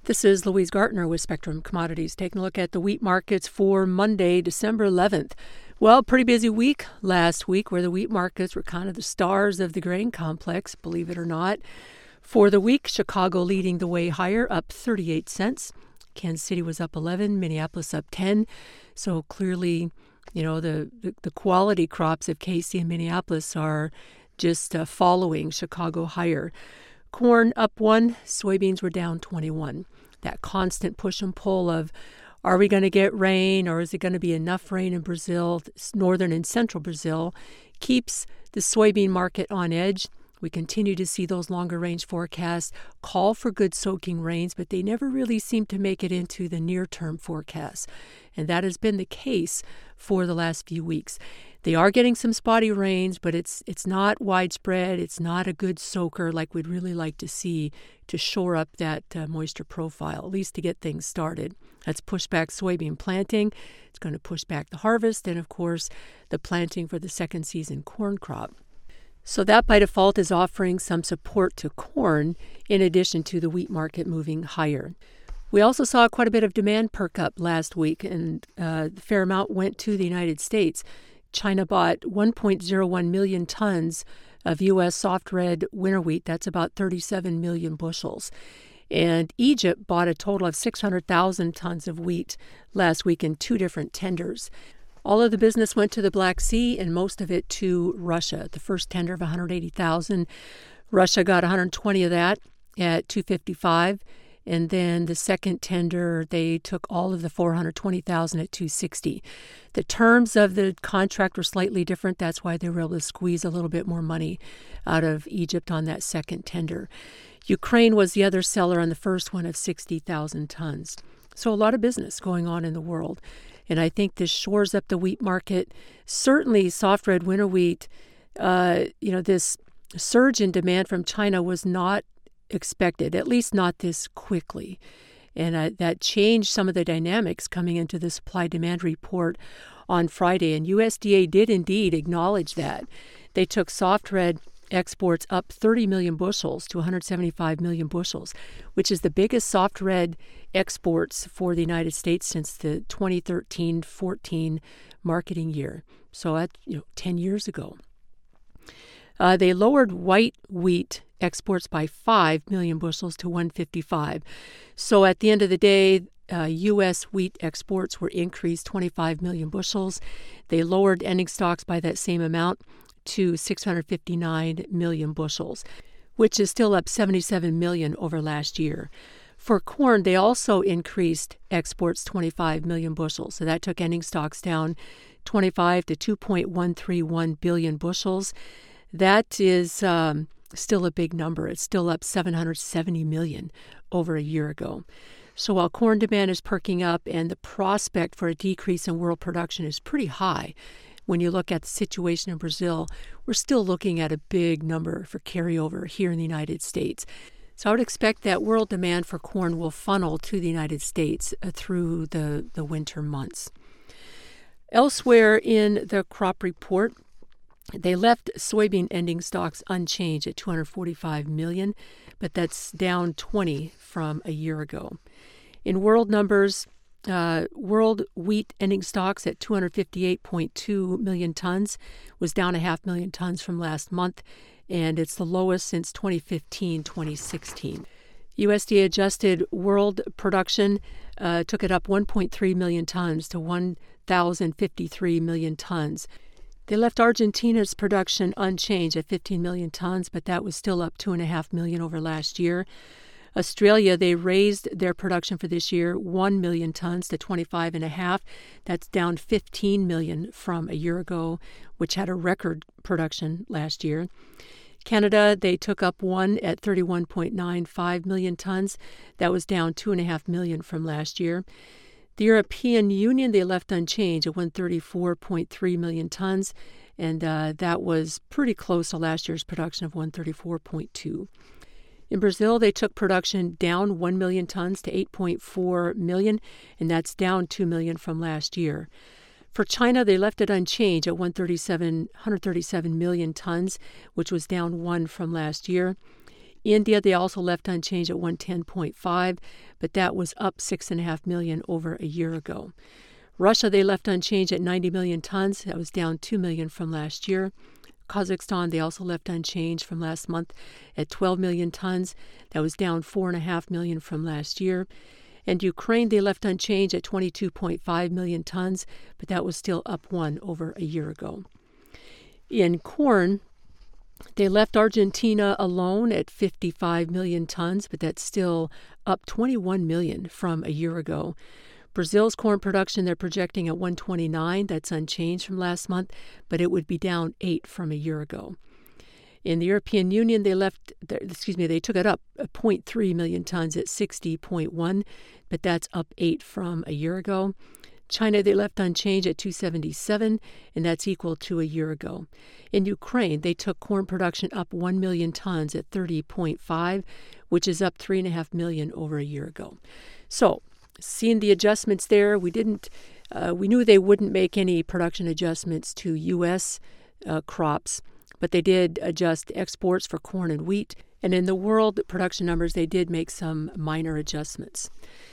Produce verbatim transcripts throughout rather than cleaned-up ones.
This is Louise Gartner with Spectrum Commodities, taking a look at the wheat markets for Monday, December eleventh. Well, pretty busy week last week where the wheat markets were kind of the stars of the grain complex, believe it or not. For the week, Chicago leading the way higher, up thirty-eight cents. Kansas City was up eleven, Minneapolis up ten. So clearly, you know, the, the, the quality crops of K C and Minneapolis are just uh, following Chicago higher. Corn up one, soybeans were down twenty-one. That constant push and pull of, are we going to get rain or is it going to be enough rain in Brazil, northern and central Brazil, keeps the soybean market on edge. We continue to see those longer range forecasts call for good soaking rains, but they never really seem to make it into the near-term forecasts. And that has been the case for the last few weeks. They are getting some spotty rains, but it's it's not widespread. It's not a good soaker like we'd really like to see to shore up that uh, moisture profile, at least to get things started. That's push back soybean planting. It's going to push back the harvest and, of course, the planting for the second season corn crop. So that by default is offering some support to corn in addition to the wheat market moving higher. We also saw quite a bit of demand perk up last week, and uh, a fair amount went to the United States. China bought one point zero one million tons of U S soft red winter wheat. That's about thirty-seven million bushels. And Egypt bought a total of six hundred thousand tons of wheat last week in two different tenders. All of the business went to the Black Sea and most of it to Russia. The first tender of one hundred eighty thousand, Russia got one hundred twenty of that at two fifty-five. And then the second tender, they took all of the four hundred twenty thousand at two sixty. The terms of the contract were slightly different. That's why they were able to squeeze a little bit more money out of Egypt on that second tender. Ukraine was the other seller on the first one of sixty thousand tons. So a lot of business going on in the world. And I think this shores up the wheat market. Certainly soft red winter wheat, uh, you know, this surge in demand from China was not expected, at least not this quickly. And uh, that changed some of the dynamics coming into the supply-demand report on Friday. And U S D A did indeed acknowledge that. They took soft red exports up thirty million bushels to one hundred seventy-five million bushels, which is the biggest soft red exports for the United States since the twenty thirteen fourteen marketing year. So that's, you know, ten years ago. Uh, they lowered white wheat exports by five million bushels to one hundred fifty-five. So at the end of the day, uh, U S wheat exports were increased twenty-five million bushels. They lowered ending stocks by that same amount to six hundred fifty-nine million bushels, which is still up seventy-seven million over last year. For corn, they also increased exports twenty-five million bushels. So that took ending stocks down twenty-five to two point one three one billion bushels. That is um, still a big number. It's still up seven hundred seventy million over a year ago. So while corn demand is perking up and the prospect for a decrease in world production is pretty high, when you look at the situation in Brazil, we're still looking at a big number for carryover here in the United States. So I would expect that world demand for corn will funnel to the United States uh, through the, the winter months. Elsewhere in the crop report, they left soybean ending stocks unchanged at two hundred forty-five million, but that's down twenty from a year ago. In world numbers, uh, world wheat ending stocks at two hundred fifty-eight point two million tons was down a half million tons from last month, and it's the lowest since twenty fifteen twenty sixteen. U S D A adjusted world production uh, took it up one point three million tons to one thousand fifty-three million tons. They left Argentina's production unchanged at fifteen million tons, but that was still up two point five million over last year. Australia, they raised their production for this year one million tons to twenty-five point five. That's down fifteen million from a year ago, which had a record production last year. Canada, they took up one at thirty-one point nine five million tons. That was down two point five million from last year. The European Union, they left unchanged at one hundred thirty-four point three million tons, and uh, that was pretty close to last year's production of one hundred thirty-four point two. In Brazil, they took production down one million tons to eight point four million, and that's down two million from last year. For China, they left it unchanged at one hundred thirty-seven million tons, which was down one from last year. India, they also left unchanged at one ten point five, but that was up six point five million over a year ago. Russia, they left unchanged at ninety million tons. That was down two million from last year. Kazakhstan, they also left unchanged from last month at twelve million tons. That was down four point five million from last year. And Ukraine, they left unchanged at twenty-two point five million tons, but that was still up one over a year ago. In corn, they left Argentina alone at fifty-five million tons, but that's still up twenty-one million from a year ago. Brazil's corn production, they're projecting at one twenty-nine. That's unchanged from last month, but it would be down eight from a year ago. In the European Union, they left, excuse me, they took it up zero point three million tons at sixty point one, but that's up eight from a year ago. China, they left unchanged at two seventy-seven, and that's equal to a year ago. In Ukraine, they took corn production up one million tons at thirty point five, which is up three point five million over a year ago. So, seeing the adjustments there, we didn't, uh, we knew they wouldn't make any production adjustments to U S uh, crops, but they did adjust exports for corn and wheat. And in the world production numbers, they did make some minor adjustments.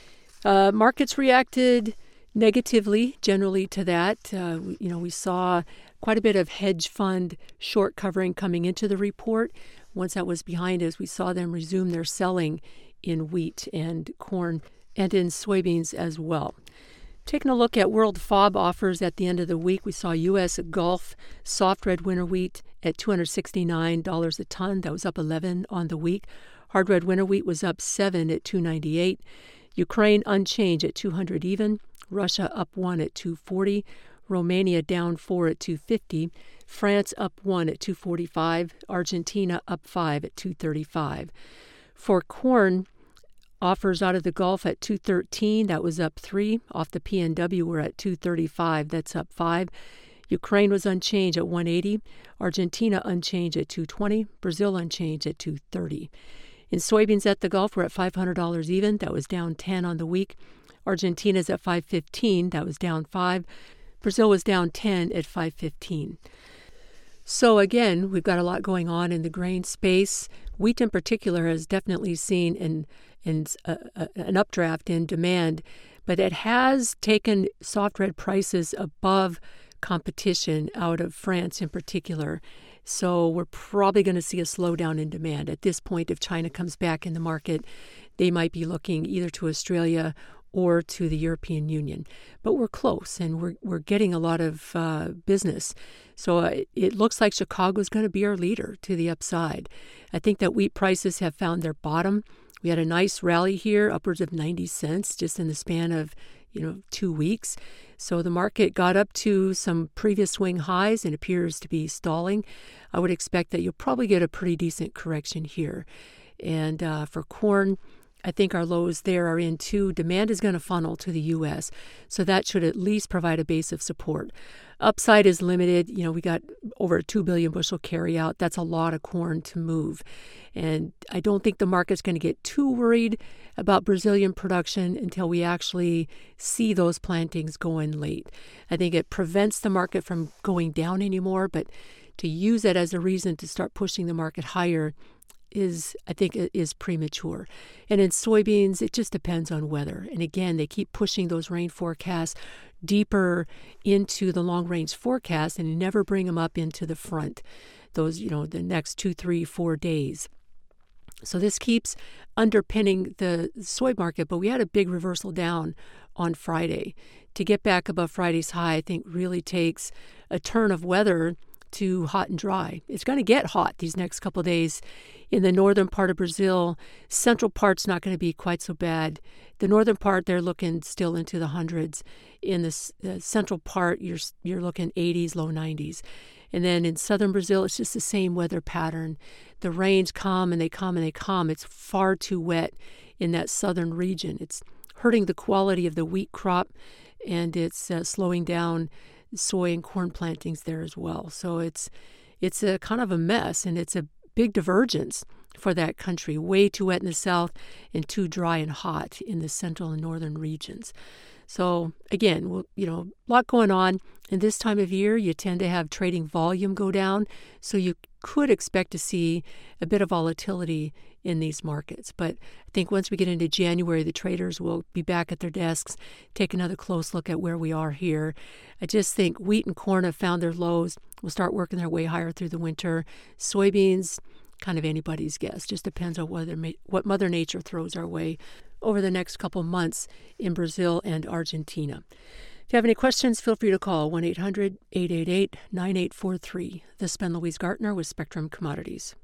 Uh, markets reacted negatively, generally, to that. Uh, you know, we saw quite a bit of hedge fund short covering coming into the report. Once that was behind us, we saw them resume their selling in wheat and corn and in soybeans as well. Taking a look at world F O B offers at the end of the week, we saw U S Gulf soft red winter wheat at two hundred sixty-nine dollars a ton. That was up eleven on the week. Hard red winter wheat was up seven at two ninety-eight. Ukraine unchanged at two hundred even. Russia up one at two forty. Romania down four at two fifty. France up one at two forty-five. Argentina up five at two thirty-five. For corn, offers out of the Gulf at two thirteen, that was up three. Off the P N W, we're at two thirty-five, that's up five. Ukraine was unchanged at one eighty. Argentina unchanged at two twenty. Brazil unchanged at two thirty. In soybeans at the Gulf, we're at five hundred dollars even. That was down ten on the week. Argentina's at five fifteen. That was down five. Brazil was down ten at five fifteen. So again, we've got a lot going on in the grain space. Wheat in particular has definitely seen an, an, uh, an updraft in demand, but it has taken soft red prices above competition out of France in particular. So we're probably going to see a slowdown in demand. At this point, if China comes back in the market, they might be looking either to Australia or to the European Union. But we're close, and we're we're getting a lot of uh, business. So uh, it looks like Chicago's going to be our leader to the upside. I think that wheat prices have found their bottom. We had a nice rally here, upwards of ninety cents, just in the span of, you know, two weeks. So the market got up to some previous swing highs and appears to be stalling. I would expect that you'll probably get a pretty decent correction here. And uh, for corn, I think our lows there are in too. Demand is going to funnel to the U S, so that should at least provide a base of support. Upside is limited. You know, we got over a two billion bushel carryout. That's a lot of corn to move. And I don't think the market's going to get too worried about Brazilian production until we actually see those plantings going late. I think it prevents the market from going down anymore, but to use it as a reason to start pushing the market higher is, I think, is premature. And in soybeans, it just depends on weather. And again, they keep pushing those rain forecasts deeper into the long-range forecast and never bring them up into the front, those, you know, the next two, three, four days. So this keeps underpinning the soy market, but we had a big reversal down on Friday. To get back above Friday's high, I think really takes a turn of weather to hot and dry. It's going to get hot these next couple of days in the northern part of Brazil. Central part's not going to be quite so bad. The northern part, they're looking still into the hundreds. In the, the central part, you're you're looking eighties, low nineties. And then in southern Brazil, it's just the same weather pattern. The rains come and they come and they come. It's far too wet in that southern region. It's hurting the quality of the wheat crop, and it's uh, slowing down soy and corn plantings there as well. So it's it's a kind of a mess, and it's a big divergence for that country. Way too wet in the south and too dry and hot in the central and northern regions. So again, we'll, you know, a lot going on. And this time of year, you tend to have trading volume go down. So you could expect to see a bit of volatility in these markets. But I think once we get into January, the traders will be back at their desks, take another close look at where we are here. I just think wheat and corn have found their lows, will start working their way higher through the winter. Soybeans, kind of anybody's guess. Just depends on whether what Mother Nature throws our way over the next couple months in Brazil and Argentina. If you have any questions, feel free to call one eight hundred, eight eight eight, nine eight four three. This has been Louise Gartner with Spectrum Commodities.